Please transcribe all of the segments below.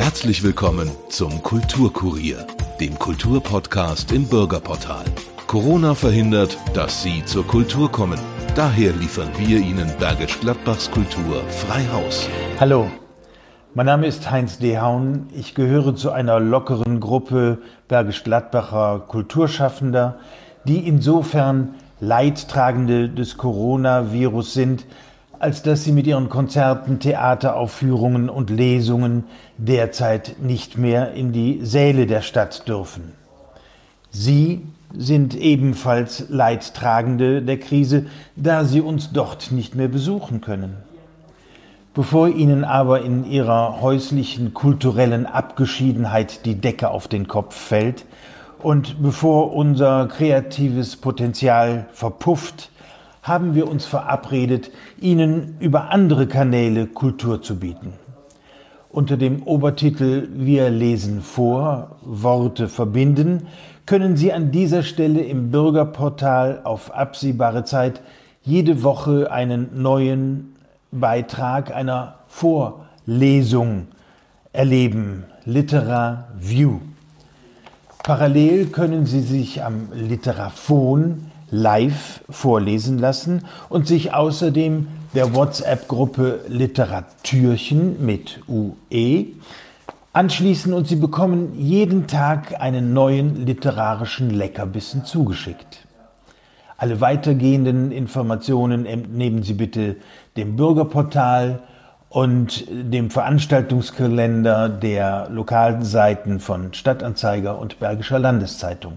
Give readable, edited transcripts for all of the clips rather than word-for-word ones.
Herzlich willkommen zum Kulturkurier, dem Kulturpodcast im Bürgerportal. Corona verhindert, dass Sie zur Kultur kommen. Daher liefern wir Ihnen Bergisch Gladbachs Kultur frei Haus. Hallo, mein Name ist Heinz Dehaun. Ich gehöre zu einer lockeren Gruppe Bergisch Gladbacher Kulturschaffender, die insofern Leidtragende des Coronavirus sind, als dass sie mit ihren Konzerten, Theateraufführungen und Lesungen derzeit nicht mehr in die Säle der Stadt dürfen. Sie sind ebenfalls Leidtragende der Krise, da sie uns dort nicht mehr besuchen können. Bevor ihnen aber in ihrer häuslichen, kulturellen Abgeschiedenheit die Decke auf den Kopf fällt und bevor unser kreatives Potenzial verpufft, haben wir uns verabredet, Ihnen über andere Kanäle Kultur zu bieten. Unter dem Obertitel Wir lesen vor, Worte verbinden, können Sie an dieser Stelle im Bürgerportal auf absehbare Zeit jede Woche einen neuen Beitrag einer Vorlesung erleben, LiteraView. Parallel können Sie sich am Literaphon live vorlesen lassen und sich außerdem der WhatsApp-Gruppe Literatürchen mit UE anschließen und Sie bekommen jeden Tag einen neuen literarischen Leckerbissen zugeschickt. Alle weitergehenden Informationen entnehmen Sie bitte dem Bürgerportal und dem Veranstaltungskalender der lokalen Seiten von Stadtanzeiger und Bergischer Landeszeitung.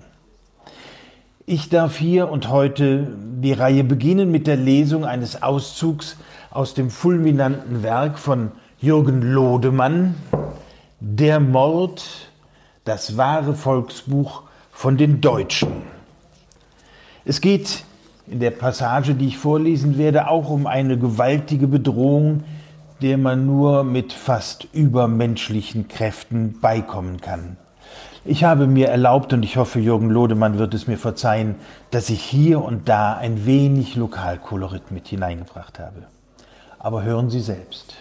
Ich darf hier und heute die Reihe beginnen mit der Lesung eines Auszugs aus dem fulminanten Werk von Jürgen Lodemann, Der Mord, das wahre Volksbuch von den Deutschen. Es geht in der Passage, die ich vorlesen werde, auch um eine gewaltige Bedrohung, der man nur mit fast übermenschlichen Kräften beikommen kann. Ich habe mir erlaubt, und ich hoffe, Jürgen Lodemann wird es mir verzeihen, dass ich hier und da ein wenig Lokalkolorit mit hineingebracht habe. Aber hören Sie selbst.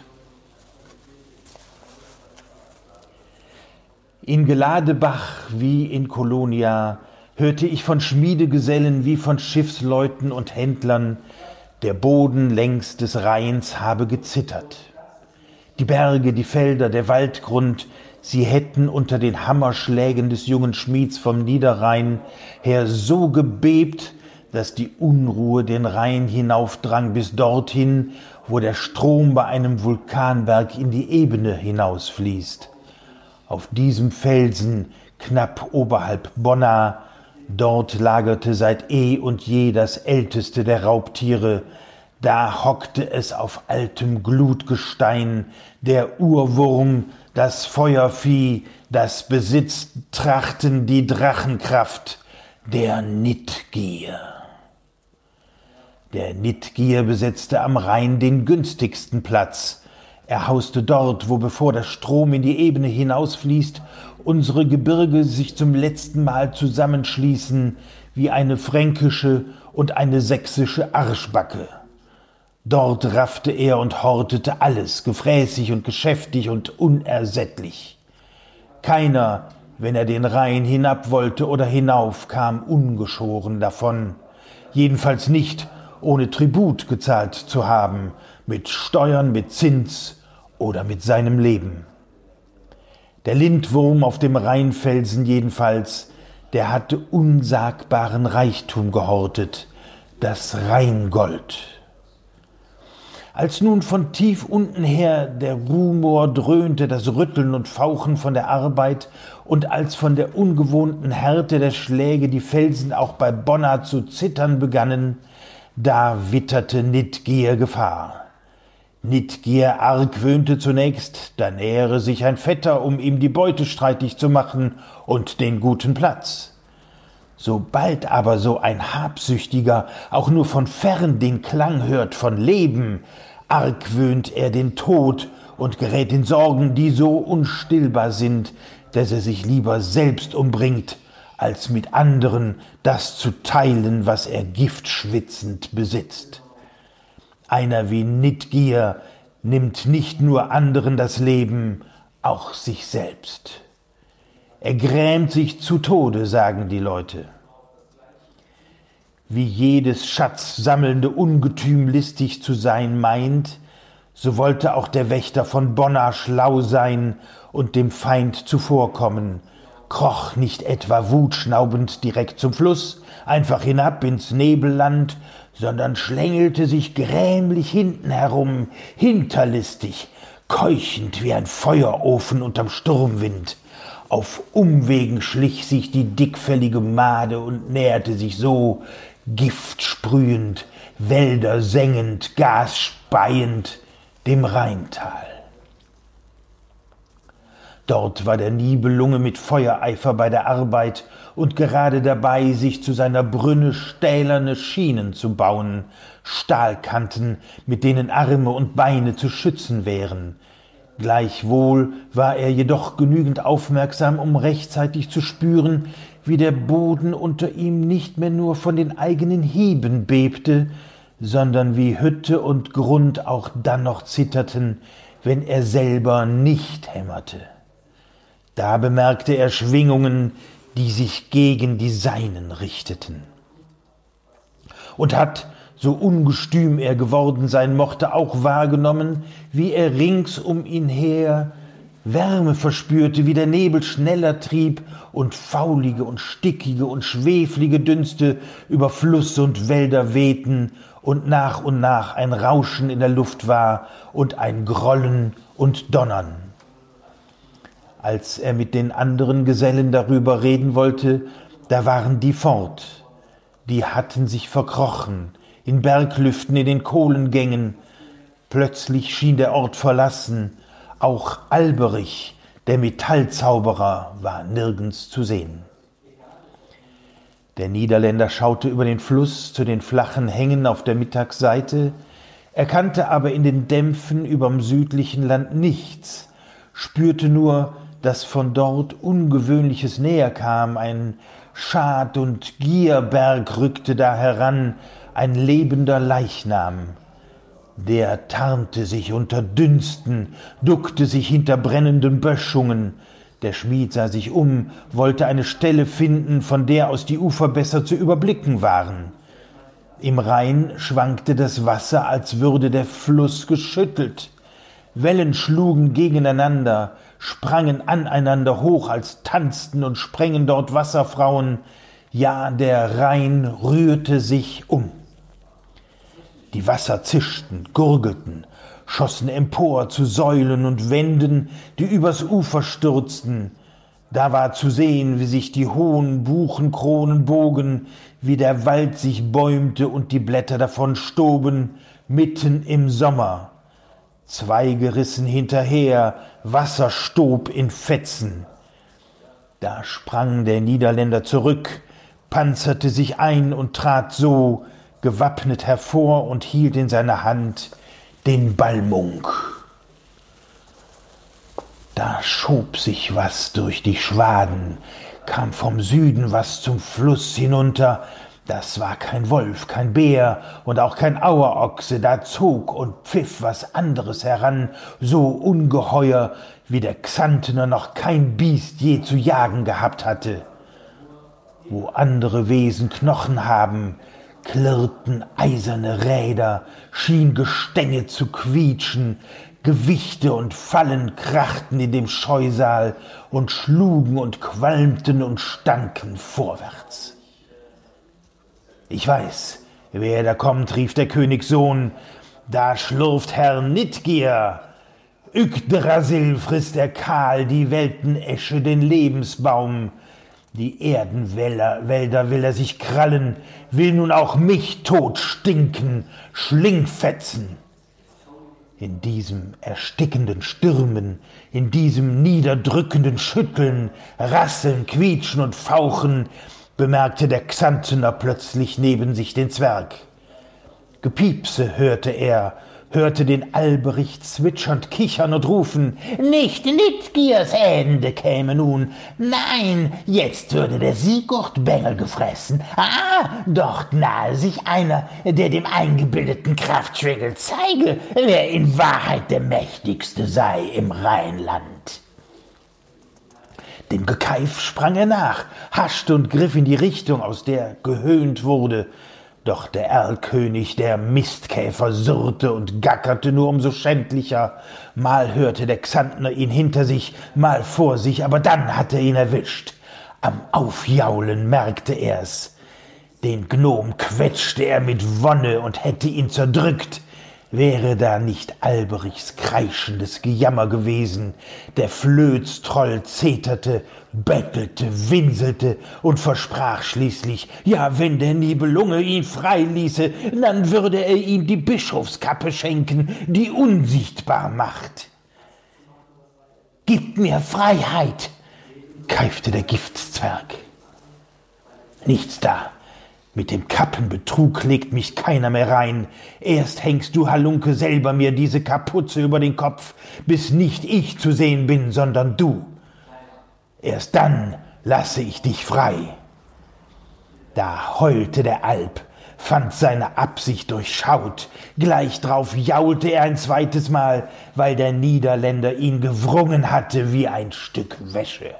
In Geladebach wie in Kolonia hörte ich von Schmiedegesellen wie von Schiffsleuten und Händlern, der Boden längs des Rheins habe gezittert. Die Berge, die Felder, der Waldgrund, sie hätten unter den Hammerschlägen des jungen Schmieds vom Niederrhein her so gebebt, dass die Unruhe den Rhein hinaufdrang bis dorthin, wo der Strom bei einem Vulkanberg in die Ebene hinausfließt. Auf diesem Felsen, knapp oberhalb Bonna, dort lagerte seit eh und je das älteste der Raubtiere, da hockte es auf altem Glutgestein, der Urwurm, das Feuervieh, das besitzt Trachten die Drachenkraft, der Nidgier. Der Nidgier besetzte am Rhein den günstigsten Platz. Er hauste dort, wo bevor der Strom in die Ebene hinausfließt, unsere Gebirge sich zum letzten Mal zusammenschließen wie eine fränkische und eine sächsische Arschbacke. Dort raffte er und hortete alles, gefräßig und geschäftig und unersättlich. Keiner, wenn er den Rhein hinab wollte oder hinauf, kam ungeschoren davon. Jedenfalls nicht, ohne Tribut gezahlt zu haben, mit Steuern, mit Zins oder mit seinem Leben. Der Lindwurm auf dem Rheinfelsen jedenfalls, der hatte unsagbaren Reichtum gehortet, das Rheingold. Als nun von tief unten her der Rumor dröhnte, das Rütteln und Fauchen von der Arbeit, und als von der ungewohnten Härte der Schläge die Felsen auch bei Bonna zu zittern begannen, da witterte Nidgier Gefahr. Nidgier argwöhnte zunächst, da nähere sich ein Vetter, um ihm die Beute streitig zu machen und den guten Platz. Sobald aber so ein Habsüchtiger auch nur von fern den Klang hört von Leben, argwöhnt er den Tod und gerät in Sorgen, die so unstillbar sind, dass er sich lieber selbst umbringt, als mit anderen das zu teilen, was er giftschwitzend besitzt. Einer wie Nidgier nimmt nicht nur anderen das Leben, auch sich selbst. Er grämt sich zu Tode, sagen die Leute. Wie jedes schatzsammelnde Ungetüm listig zu sein meint, so wollte auch der Wächter von Bonna schlau sein und dem Feind zuvorkommen, kroch nicht etwa wutschnaubend direkt zum Fluss, einfach hinab ins Nebelland, sondern schlängelte sich grämlich hinten herum, hinterlistig, keuchend wie ein Feuerofen unterm Sturmwind. Auf Umwegen schlich sich die dickfellige Made und näherte sich so, giftsprühend, Wälder sengend, Gas speiend, dem Rheintal. Dort war der Nibelunge mit Feuereifer bei der Arbeit und gerade dabei, sich zu seiner Brünne stählerne Schienen zu bauen, Stahlkanten, mit denen Arme und Beine zu schützen wären. Gleichwohl war er jedoch genügend aufmerksam, um rechtzeitig zu spüren, wie der Boden unter ihm nicht mehr nur von den eigenen Hieben bebte, sondern wie Hütte und Grund auch dann noch zitterten, wenn er selber nicht hämmerte. Da bemerkte er Schwingungen, die sich gegen die Seinen richteten. Und hat, so ungestüm er geworden sein mochte, auch wahrgenommen, wie er rings um ihn her Wärme verspürte, wie der Nebel schneller trieb und faulige und stickige und schweflige Dünste über Fluss und Wälder wehten und nach ein Rauschen in der Luft war und ein Grollen und Donnern. Als er mit den anderen Gesellen darüber reden wollte, da waren die fort. Die hatten sich verkrochen, in Berglüften, in den Kohlengängen. Plötzlich schien der Ort verlassen. Auch Alberich, der Metallzauberer, war nirgends zu sehen. Der Niederländer schaute über den Fluss zu den flachen Hängen auf der Mittagsseite, erkannte aber in den Dämpfen überm südlichen Land nichts, spürte nur, dass von dort Ungewöhnliches näher kam, ein Schad- und Gierberg rückte da heran, ein lebender Leichnam. Der tarnte sich unter Dünsten, duckte sich hinter brennenden Böschungen. Der Schmied sah sich um, wollte eine Stelle finden, von der aus die Ufer besser zu überblicken waren. Im Rhein schwankte das Wasser, als würde der Fluss geschüttelt. Wellen schlugen gegeneinander, sprangen aneinander hoch, als tanzten und sprengen dort Wasserfrauen. Ja, der Rhein rührte sich um. Die Wasser zischten, gurgelten, schossen empor zu Säulen und Wänden, die übers Ufer stürzten. Da war zu sehen, wie sich die hohen Buchenkronen bogen, wie der Wald sich bäumte und die Blätter davon stoben, mitten im Sommer. Zweige rissen hinterher, Wasser stob in Fetzen. Da sprang der Niederländer zurück, panzerte sich ein und trat so gewappnet hervor und hielt in seiner Hand den Balmung. Da schob sich was durch die Schwaden, kam vom Süden was zum Fluss hinunter. Das war kein Wolf, kein Bär und auch kein Auerochse, da zog und pfiff was anderes heran, so ungeheuer, wie der Xantener noch kein Biest je zu jagen gehabt hatte. Wo andere Wesen Knochen haben, klirrten eiserne Räder, schien Gestänge zu quietschen, Gewichte und Fallen krachten in dem Scheusal und schlugen und qualmten und stanken vorwärts. »Ich weiß, wer da kommt«, rief der Königssohn, »da schlurft Herr Nidgier. Yggdrasil frisst er kahl die Weltenesche, den Lebensbaum. Die Erdenwälder will er sich krallen, will nun auch mich tot stinken, Schlingfetzen. In diesem erstickenden Stürmen, in diesem niederdrückenden Schütteln, Rasseln, Quietschen und Fauchen, bemerkte der Xantener plötzlich neben sich den Zwerg. Gepiepse hörte er, hörte den Alberich zwitschernd kichern und rufen, »Nicht Nidgiers Hände käme nun, nein, jetzt würde der Sigurd-Bengel gefressen. Dort nahe sich einer, der dem eingebildeten Kraftschwengel zeige, wer in Wahrheit der Mächtigste sei im Rheinland.« Dem Gekeif sprang er nach, haschte und griff in die Richtung, aus der gehöhnt wurde. Doch der Erlkönig, der Mistkäfer, surrte und gackerte nur umso schändlicher. Mal hörte der Xantner ihn hinter sich, mal vor sich, aber dann hatte er ihn erwischt. Am Aufjaulen merkte er's. Den Gnom quetschte er mit Wonne und hätte ihn zerdrückt. Wäre da nicht Alberichs kreischendes Gejammer gewesen, der Flöz-Troll zeterte, bettelte, winselte und versprach schließlich, ja, wenn der Nibelunge ihn freiließe, dann würde er ihm die Bischofskappe schenken, die unsichtbar macht. »Gib mir Freiheit«, keifte der Giftzwerg. »Nichts da. Mit dem Kappenbetrug legt mich keiner mehr rein. Erst hängst du, Halunke, selber mir diese Kapuze über den Kopf, bis nicht ich zu sehen bin, sondern du. Erst dann lasse ich dich frei.« Da heulte der Alp, fand seine Absicht durchschaut. Gleich drauf jaulte er ein zweites Mal, weil der Niederländer ihn gewrungen hatte wie ein Stück Wäsche.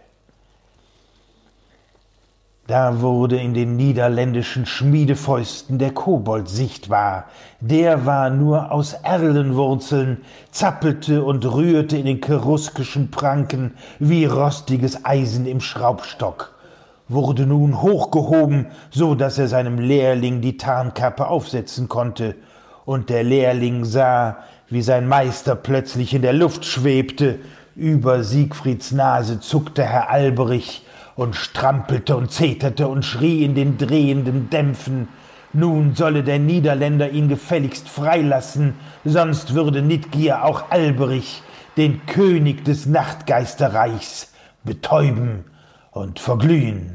Da wurde in den niederländischen Schmiedefäusten der Kobold sichtbar. Der war nur aus Erlenwurzeln, zappelte und rührte in den cheruskischen Pranken wie rostiges Eisen im Schraubstock, wurde nun hochgehoben, so dass er seinem Lehrling die Tarnkappe aufsetzen konnte. Und der Lehrling sah, wie sein Meister plötzlich in der Luft schwebte. Über Siegfrieds Nase zuckte Herr Alberich und strampelte und zeterte und schrie in den drehenden Dämpfen, nun solle der Niederländer ihn gefälligst freilassen, sonst würde Nidgier auch Alberich, den König des Nachtgeisterreichs, betäuben und verglühen.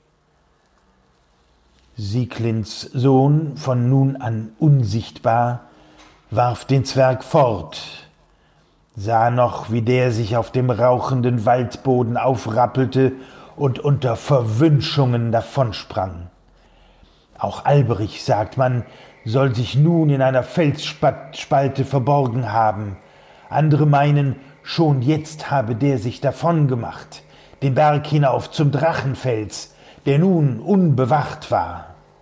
Sieglinds Sohn, von nun an unsichtbar, warf den Zwerg fort, sah noch, wie der sich auf dem rauchenden Waldboden aufrappelte und unter Verwünschungen davonsprang. Auch Alberich, sagt man, soll sich nun in einer Felsspalte verborgen haben. Andere meinen, schon jetzt habe der sich davongemacht, den Berg hinauf zum Drachenfels, der nun unbewacht war.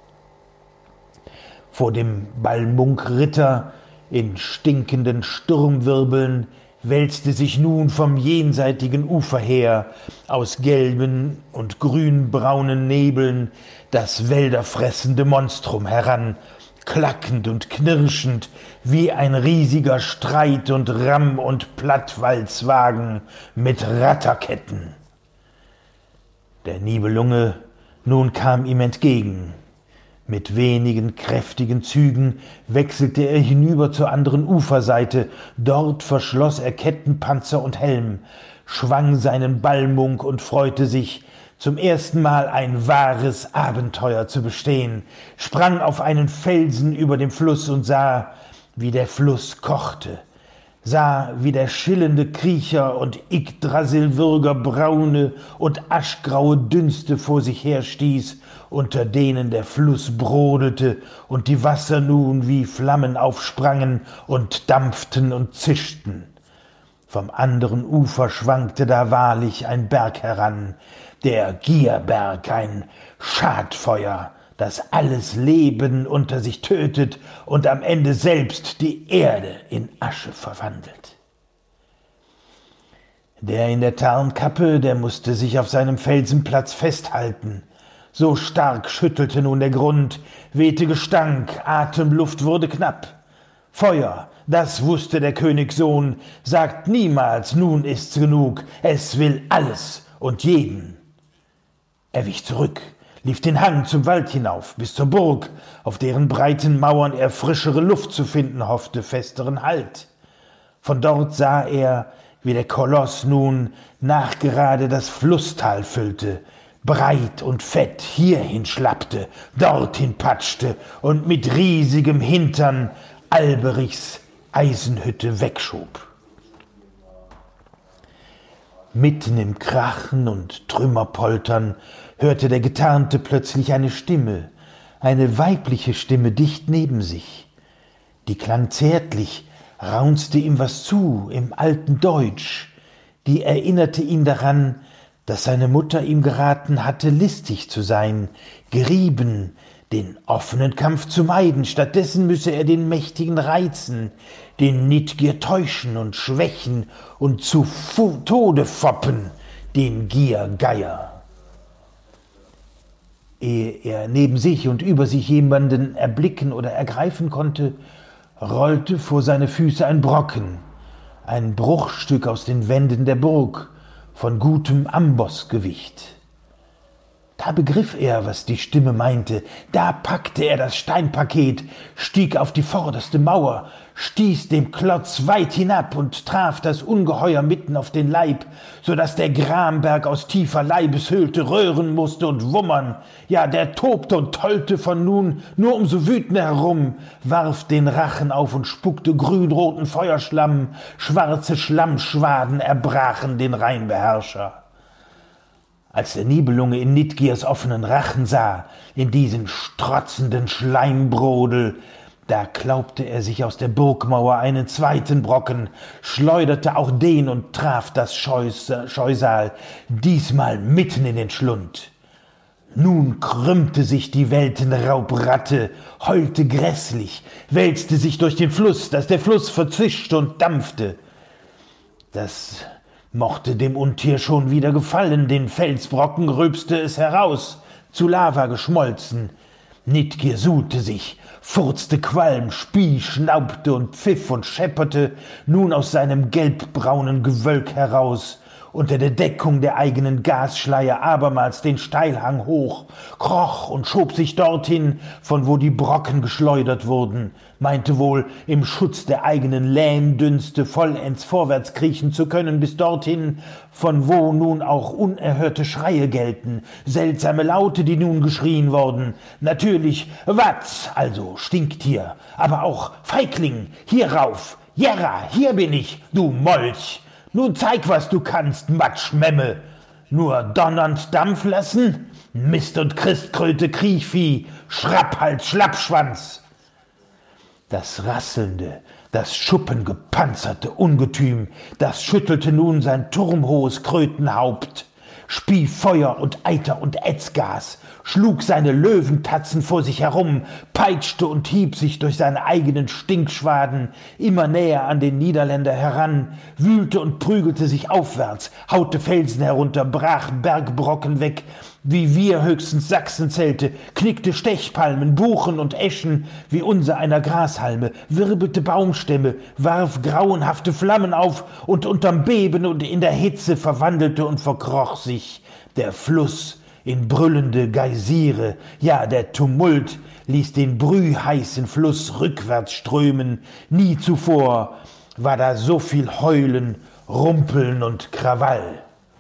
Vor dem Balmung-Ritter in stinkenden Sturmwirbeln wälzte sich nun vom jenseitigen Ufer her aus gelben und grünbraunen Nebeln das wälderfressende Monstrum heran, klackend und knirschend wie ein riesiger Streit- und Ramm- und Plattwalzwagen mit Ratterketten. Der Nibelunge nun kam ihm entgegen. Mit wenigen kräftigen Zügen wechselte er hinüber zur anderen Uferseite. Dort verschloss er Kettenpanzer und Helm, schwang seinen Balmung und freute sich, zum ersten Mal ein wahres Abenteuer zu bestehen, sprang auf einen Felsen über dem Fluss und sah, wie der Fluss kochte, sah, wie der schillende Kriecher und Yggdrasil-Würger braune und aschgraue Dünste vor sich herstieß, unter denen der Fluss brodelte und die Wasser nun wie Flammen aufsprangen und dampften und zischten. Vom anderen Ufer schwankte da wahrlich ein Berg heran, der Gierberg, ein Schadfeuer, das alles Leben unter sich tötet und am Ende selbst die Erde in Asche verwandelt. Der in der Tarnkappe, der musste sich auf seinem Felsenplatz festhalten. So stark schüttelte nun der Grund, wehte Gestank, Atemluft wurde knapp. Feuer, das wusste der Königssohn, sagt niemals, nun ist's genug, es will alles und jeden. Er wich zurück, lief den Hang zum Wald hinauf, bis zur Burg, auf deren breiten Mauern er frischere Luft zu finden hoffte, festeren Halt. Von dort sah er, wie der Koloss nun nachgerade das Flusstal füllte, breit und fett hierhin schlappte, dorthin patschte und mit riesigem Hintern Alberichs Eisenhütte wegschob. Mitten im Krachen und Trümmerpoltern hörte der Getarnte plötzlich eine Stimme, eine weibliche Stimme dicht neben sich. Die klang zärtlich, raunzte ihm was zu im alten Deutsch, die erinnerte ihn daran, dass seine Mutter ihm geraten hatte, listig zu sein, gerieben, den offenen Kampf zu meiden. Stattdessen müsse er den Mächtigen reizen, den Nidgir täuschen und schwächen und zu Tode foppen, den Giergeier. Ehe er neben sich und über sich jemanden erblicken oder ergreifen konnte, rollte vor seine Füße ein Brocken, ein Bruchstück aus den Wänden der Burg, von gutem Ambossgewicht. Da begriff er, was die Stimme meinte. Da packte er das Steinpaket, stieg auf die vorderste Mauer, stieß dem Klotz weit hinab und traf das Ungeheuer mitten auf den Leib, so daß der Gramberg aus tiefer Leibeshöhlte röhren musste und wummern. Ja, der tobte und tollte von nun nur umso wütender herum, warf den Rachen auf und spuckte grünroten Feuerschlamm, schwarze Schlammschwaden erbrachen den Rheinbeherrscher. Als der Nibelunge in Nidgirs offenen Rachen sah, in diesen strotzenden Schleimbrodel, da klaubte er sich aus der Burgmauer einen zweiten Brocken, schleuderte auch den und traf das Scheusal, diesmal mitten in den Schlund. Nun krümmte sich die Weltenraubratte, heulte grässlich, wälzte sich durch den Fluss, dass der Fluss verzischte und dampfte. Das mochte dem Untier schon wieder gefallen, den Felsbrocken rülpste es heraus, zu Lava geschmolzen. Nidgir suhlte sich, furzte Qualm, spie, schnaubte und pfiff und schepperte nun aus seinem gelbbraunen Gewölk heraus, unter der Deckung der eigenen Gasschleier abermals den Steilhang hoch, kroch und schob sich dorthin, von wo die Brocken geschleudert wurden, meinte wohl, im Schutz der eigenen Lähmdünste vollends vorwärts kriechen zu können, bis dorthin, von wo nun auch unerhörte Schreie gelten, seltsame Laute, die nun geschrien wurden. Natürlich Watz, also Stinktier, aber auch Feigling, hierauf, Jerra, hier bin ich, du Molch. Nun zeig, was du kannst, Matschmemme. Nur donnernd Dampf lassen? Mist und Christkröte, Kriechvieh, Schrapphals, Schlappschwanz. Das rasselnde, das schuppengepanzerte Ungetüm, das schüttelte nun sein turmhohes Krötenhaupt, spie Feuer und Eiter und Ätzgas, schlug seine Löwentatzen vor sich herum, peitschte und hieb sich durch seine eigenen Stinkschwaden immer näher an den Niederländer heran, wühlte und prügelte sich aufwärts, haute Felsen herunter, brach Bergbrocken weg, wie wir höchstens Sachsenzelte, knickte Stechpalmen, Buchen und Eschen wie unser einer Grashalme, wirbelte Baumstämme, warf grauenhafte Flammen auf und unterm Beben und in der Hitze verwandelte und verkroch sich der Fluss in brüllende Geysire, ja, der Tumult ließ den brühheißen Fluss rückwärts strömen. Nie zuvor war da so viel Heulen, Rumpeln und Krawall.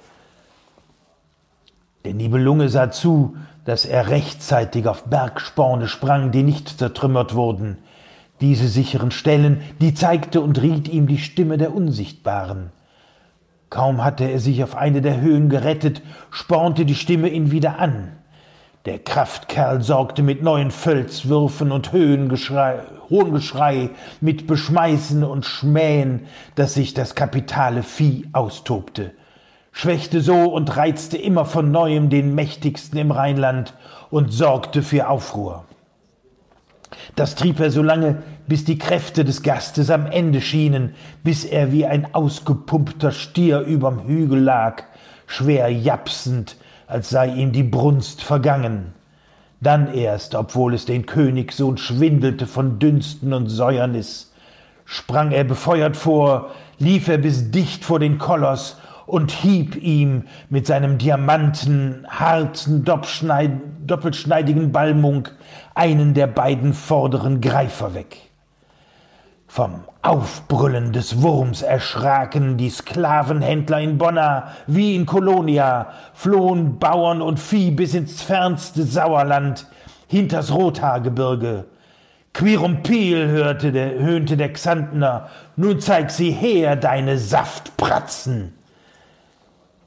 Der Nibelunge sah zu, dass er rechtzeitig auf Bergsporne sprang, die nicht zertrümmert wurden. Diese sicheren Stellen, die zeigte und riet ihm die Stimme der Unsichtbaren. Kaum hatte er sich auf eine der Höhen gerettet, spornte die Stimme ihn wieder an. Der Kraftkerl sorgte mit neuen Felswürfen und Hohngeschrei, mit Beschmeißen und Schmähen, dass sich das kapitale Vieh austobte, schwächte so und reizte immer von Neuem den Mächtigsten im Rheinland und sorgte für Aufruhr. Das trieb er so lange, bis die Kräfte des Gastes am Ende schienen, bis er wie ein ausgepumpter Stier überm Hügel lag, schwer japsend, als sei ihm die Brunst vergangen. Dann erst, obwohl es den Königssohn schwindelte von Dünsten und Säuernis, sprang er befeuert vor, lief er bis dicht vor den Koloss und hieb ihm mit seinem diamantenharten, doppelschneidigen Balmung einen der beiden vorderen Greifer weg. Vom Aufbrüllen des Wurms erschraken die Sklavenhändler in Bonna wie in Kolonia, flohen Bauern und Vieh bis ins fernste Sauerland, hinters Rothaargebirge. Quirumpil höhnte der Xantner, nun zeig sie her, deine Saftpratzen.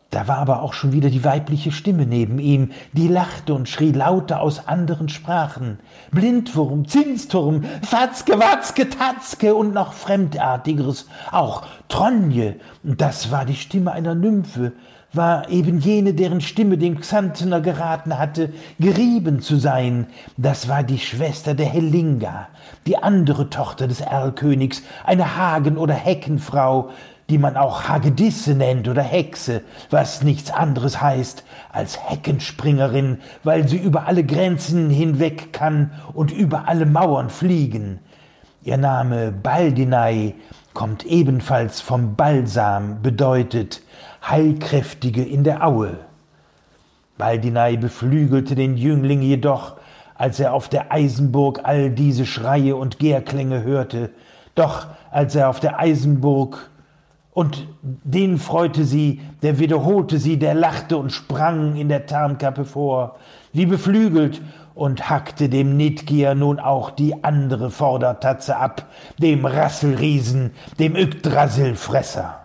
Da war aber auch schon wieder die weibliche Stimme neben ihm, die lachte und schrie lauter aus anderen Sprachen. Blindwurm, Zinsturm, Fatzke, Watzke, Tatzke und noch Fremdartigeres, auch Tronje. Das war die Stimme einer Nymphe, war eben jene, deren Stimme dem Xantener geraten hatte, gerieben zu sein. Das war die Schwester der Hellinga, die andere Tochter des Erlkönigs, eine Hagen- oder Heckenfrau, die man auch Hagedisse nennt oder Hexe, was nichts anderes heißt als Heckenspringerin, weil sie über alle Grenzen hinweg kann und über alle Mauern fliegen. Ihr Name Baldinei kommt ebenfalls vom Balsam, bedeutet Heilkräftige in der Aue. Baldinei beflügelte den Jüngling jedoch, als er auf der Eisenburg all diese Schreie und Gärklänge hörte. Doch als er auf der Eisenburg und den freute sie, der wiederholte sie, der lachte und sprang in der Tarnkappe vor, wie beflügelt, und hackte dem Nidgier nun auch die andere Vordertatze ab, dem Rasselriesen, dem Yggdrasil-Fresser.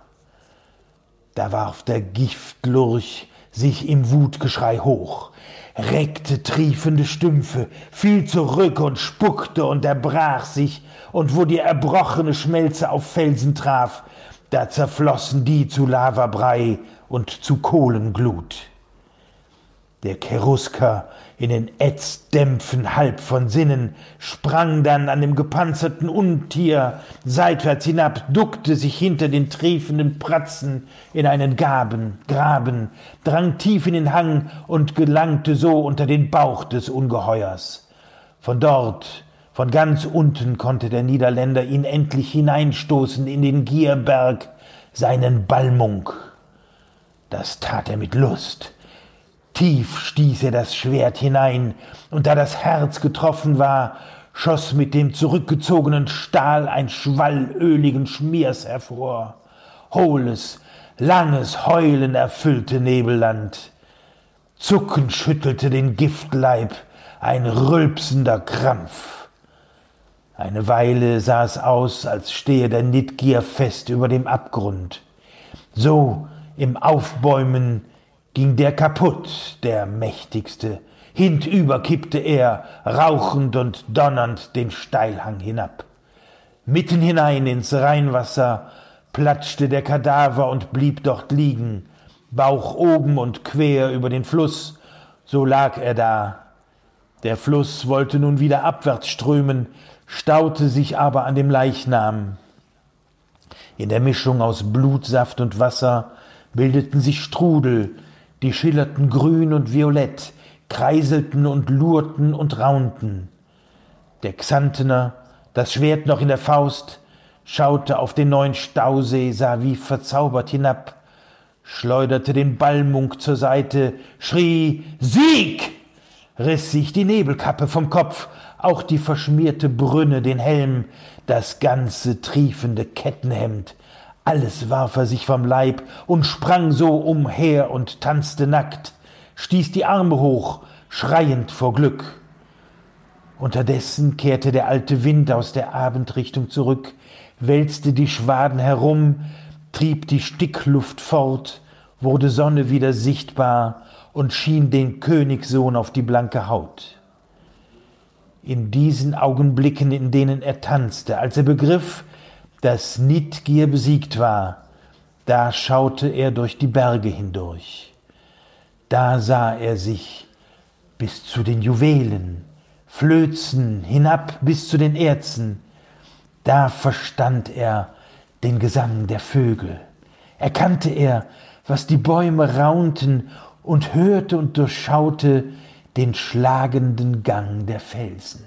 Da warf der Giftlurch sich im Wutgeschrei hoch, reckte triefende Stümpfe, fiel zurück und spuckte und erbrach sich, und wo die erbrochene Schmelze auf Felsen traf, da zerflossen die zu Lavabrei und zu Kohlenglut. Der Cherusker, in den Ätzdämpfen halb von Sinnen, sprang dann an dem gepanzerten Untier seitwärts hinab, duckte sich hinter den triefenden Pratzen in einen Graben, drang tief in den Hang und gelangte so unter den Bauch des Ungeheuers. Von dort, von ganz unten, konnte der Niederländer ihn endlich hineinstoßen in den Gierberg, seinen Balmung. Das tat er mit Lust. Tief stieß er das Schwert hinein, und da das Herz getroffen war, schoss mit dem zurückgezogenen Stahl ein Schwall öligen Schmiers hervor. Hohles, langes Heulen erfüllte Nebelland. Zuckend schüttelte den Giftleib ein rülpsender Krampf. Eine Weile sah es aus, als stehe der Nidgier fest über dem Abgrund. So im Aufbäumen ging der kaputt, der Mächtigste. Hintüber kippte er, rauchend und donnernd, den Steilhang hinab. Mitten hinein ins Rheinwasser platschte der Kadaver und blieb dort liegen, Bauch oben und quer über den Fluss, so lag er da. Der Fluss wollte nun wieder abwärts strömen, staute sich aber an dem Leichnam. In der Mischung aus Blutsaft und Wasser bildeten sich Strudel, die schillerten grün und violett, kreiselten und lurten und raunten. Der Xantener, das Schwert noch in der Faust, schaute auf den neuen Stausee, sah wie verzaubert hinab, schleuderte den Balmung zur Seite, schrie »Sieg!«, riss sich die Nebelkappe vom Kopf, auch die verschmierte Brünne, den Helm, das ganze triefende Kettenhemd. Alles warf er sich vom Leib und sprang so umher und tanzte nackt, stieß die Arme hoch, schreiend vor Glück. Unterdessen kehrte der alte Wind aus der Abendrichtung zurück, wälzte die Schwaden herum, trieb die Stickluft fort, wurde Sonne wieder sichtbar und schien den Königssohn auf die blanke Haut. In diesen Augenblicken, in denen er tanzte, als er begriff, dass Nidgier besiegt war, da schaute er durch die Berge hindurch. Da sah er sich bis zu den Juwelen, Flözen hinab bis zu den Erzen. Da verstand er den Gesang der Vögel. Erkannte er, was die Bäume raunten, und hörte und durchschaute den schlagenden Gang der Felsen.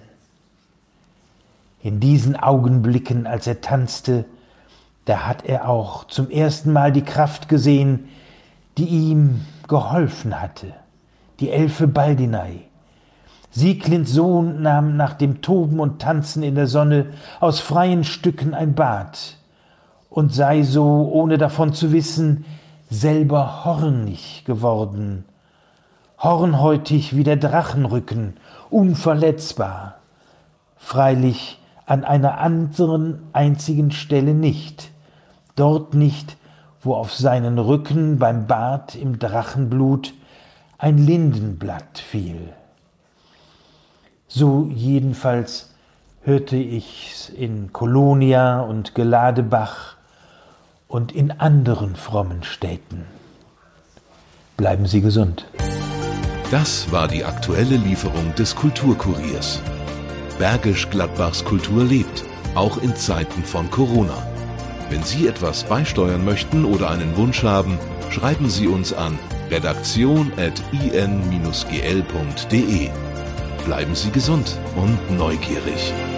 In diesen Augenblicken, als er tanzte, da hat er auch zum ersten Mal die Kraft gesehen, die ihm geholfen hatte, die Elfe Baldinei. Sieglinds Sohn nahm nach dem Toben und Tanzen in der Sonne aus freien Stücken ein Bad und sei so, ohne davon zu wissen, selber hornig geworden, hornhäutig wie der Drachenrücken, unverletzbar, freilich an einer anderen einzigen Stelle nicht, dort nicht, wo auf seinen Rücken beim Bad im Drachenblut ein Lindenblatt fiel. So jedenfalls hörte ich's in Kolonia und Geladebach und in anderen frommen Städten. Bleiben Sie gesund. Das war die aktuelle Lieferung des Kulturkuriers. Bergisch Gladbachs Kultur lebt, auch in Zeiten von Corona. Wenn Sie etwas beisteuern möchten oder einen Wunsch haben, schreiben Sie uns an redaktion@in-gl.de. Bleiben Sie gesund und neugierig.